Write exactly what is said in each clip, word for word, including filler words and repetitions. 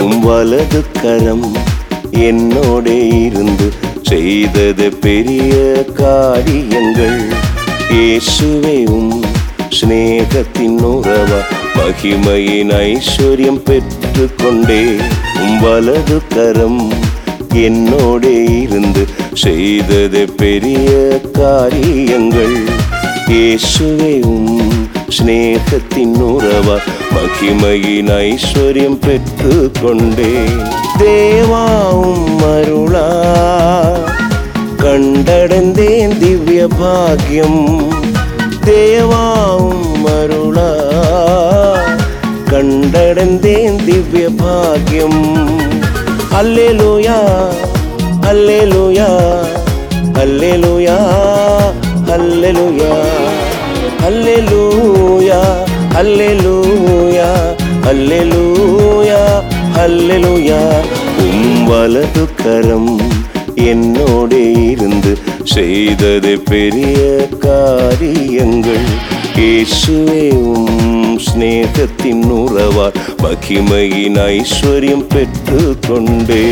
உம் வலது கரம் என்னோடே இருந்து செய்தது பெரிய காரியங்கள். இயேசுவே உம் ஸ்நேகத்தின் உறவா மகிமையின் ஐஸ்வர்யம் பெற்று கொண்டே. உம் வலது கரம் என்னோடே இருந்து செய்தது பெரிய காரியங்கள். இயேசுவே உம் ஸ்நேகத்தின் உறவா மகிமையின் ஐஸ்வர்யம் பெற்று கொண்டே. தேவா உம் அருளா கண்டடைந்தேன் திவ்ய பாக்கியம். தேவா உம் அருளா கண்டடைந்தேன் திவ்ய பாக்கியம். அல்லேலூயா அல்லேலூயா அல்லேலூயா அல்லேலூயா அல்லேலூயா அல்லேலூயா அல்லேலூயா அல்லேலூயா. உம் வலது கரம் என்னோடே இருந்து செய்தது பெரிய காரியங்கள். இயேசுவே உம் ஸ்நேகத்தின் உறவா மகிமையின் ஐஸ்வர்யம் பெற்று கொண்டே.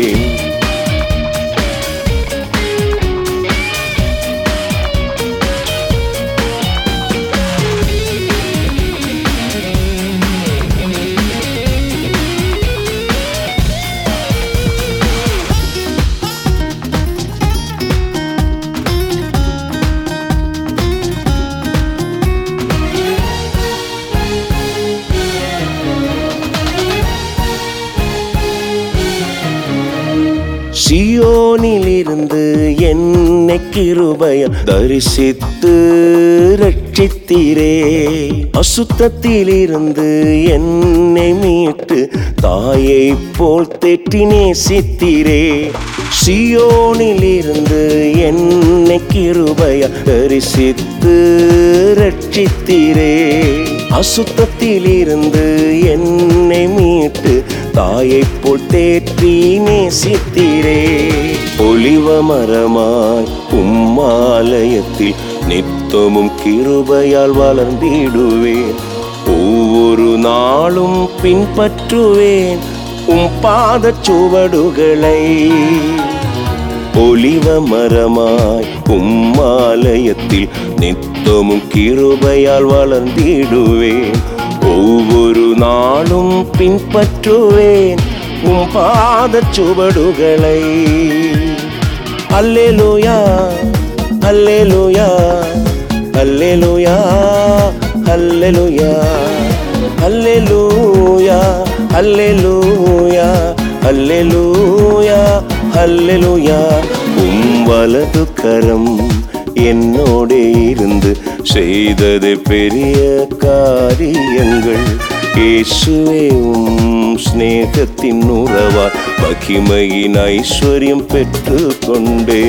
சியோனிலிருந்து என்னை கிருபையால் தரிசித்து ரட்சித்தீரே. அசுத்தத்திலிருந்து என்னை மீட்டு தாயை போல் தேற்றி நேசித்தீரே. சியோனிலிருந்து என்னை கிருபையால் தரிசித்து ரட்சித்தீரே. அசுத்தத்திலிருந்து என்னை மீட்டு தாயை போல் தேற்றி நேசித்தீரே. ஒலிவ மரமாய் உம்மாலயத்தில் நித்தமும் கிருபையால் வளர்ந்திடுவேன். ஒவ்வொரு நாளும் பின்பற்றுவேன் உம் பாதச் சுவடுகளை. ஒலிவ மரமாய் உம்மாலயத்தில் நித்தமும் கிருபையால் வளர்ந்திடுவேன். ஒவ்வொரு நாளும் பின்பற்றுவேன் உம் பாதச் சுவடுகளை. அல்லேலூயா அல்லேலூயா அல்லேலூயா அல்லேலூயா அல்லேலூயா அல்லேலூயா அல்லேலூயா அல்லேலூயா. உம் வலது கரம் என்னோடே இருந்து செய்தது பெரிய காரியங்கள். இயேசுவே உம் ஸ்நேகத்தின் உறவா மகிமையின் ஐஸ்வர்யம் பெற்று கொண்டே.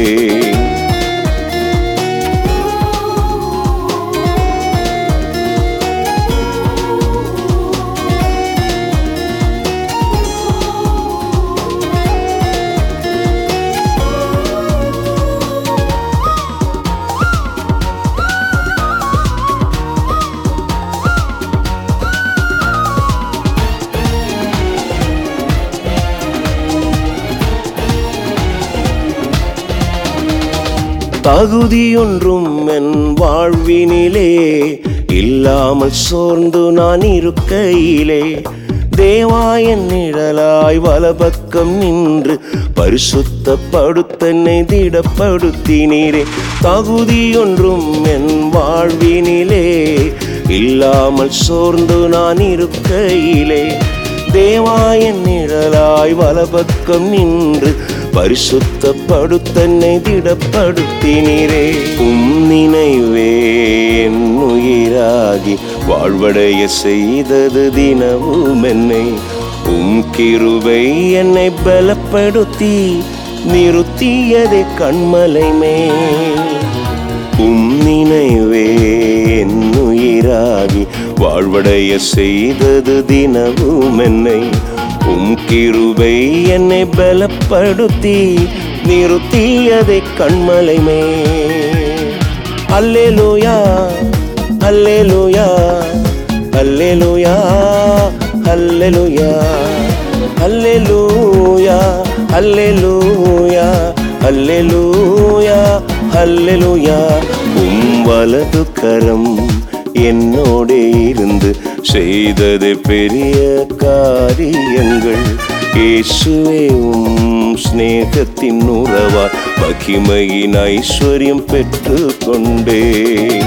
தகுதியொன்றும் என் வாழ்வினிலே இல்லாமல் சோர்ந்து நான் இருக்கையிலே. தேவா என் நிழலாய் வலப்பக்கம் நின்று பரிசுத்தப்படுத்தனை திடப்படுத்தினீரே. தகுதியொன்றும் என் வாழ்வினிலே இல்லாமல் சோர்ந்து நான் இருக்கையிலே. தேவா என் நிழலாய் வலப்பக்கம் நின்று பரிசுத்தப்படுத்தனை திடப்படுத்தினீரே. உம் நினைவே என் உயிராகி வாழ்வடைய செய்தது தினமும் என்னை. உம் கிருபை என்னை பலப்படுத்தி நிறுத்தியதே கண்மலை மேல். உம் நினைவே என் உயிராகி வாழ்வடைய செய்தது தினமும் என்னை. உம் கிருபை என்னை பலப்படுத்தி நிறுத்தியதை கண்மலை மேல். அல்லேலூயா அல்லேலூயா அல்லேலூயா அல்லேலூயா அல்லேலூயா அல்லேலூயா அல்லேலூயா அல்லேலூயா. உம் வலது கரம் என்னோடே இருந்து செய்தது பெரிய காரியங்கள். இயேசுவே உம் ஸ்நேகத்தின் உறவா மகிமையின் ஐஸ்வர்யம் பெற்று கொண்டேன்.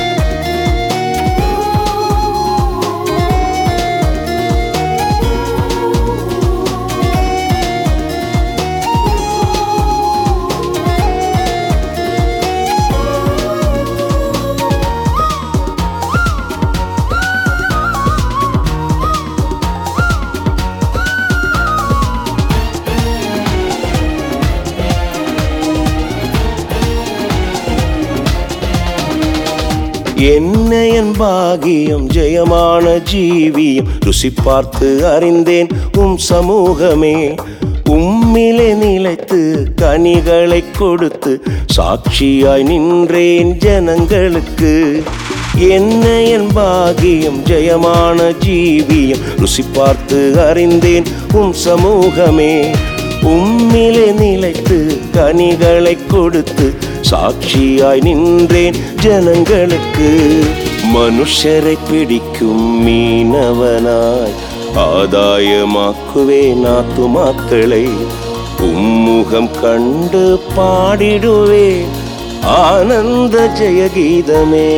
என்ன என் பாகியம் ஜெயமான ஜீவியம் ருசி பார்த்து அறிந்தேன் உம் சமூகமே. உம்மிலே நிலைத்து கனிகளை கொடுத்து சாட்சியாய் நின்றேன் ஜனங்களுக்கு. என்ன என் பாகியம் ஜெயமான ஜீவியம் ருசி பார்த்து அறிந்தேன் உம் சமூகமே. உம்மிலே நிலைத்து கனிகளை கொடுத்து சாட்சியாய் நின்றேன் ஜனங்களுக்கு. மனுஷரை பிடிக்கும் மீனவனாய் ஆதாயமாக்குவேன் ஆத்துமாக்களை. உம்முகம் கண்டு பாடிடுவேன் ஆனந்த ஜெயகீதமே.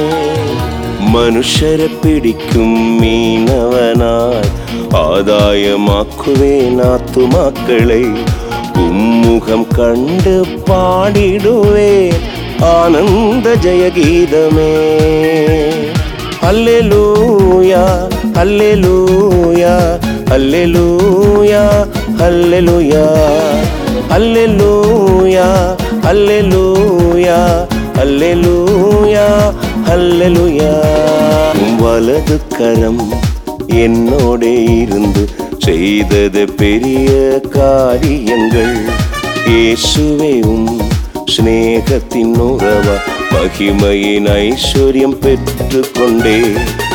மனுஷரை பிடிக்கும் மீனவனாய் ஆதாயமாக்குவேன் ஆத்துமாக்களை. உம்முகம் கண்டு பாடிடுவேன் ஆனந்த ஜெயகீதமே. அல்லேலூயா அல்லேலூயா அல்லேலூயா அல்லேலூயா அல்லேலூயா அல்லேலூயா அல்லேலூயா அல்லேலூயா. வலது கரம் என்னோடே இருந்து செய்தது பெரிய காரியங்கள். இயேசுவே உம் ஸ்நேகத்தின் உறவா மகிமையின் ஐஸ்வர்யம் பெற்று கொண்டே.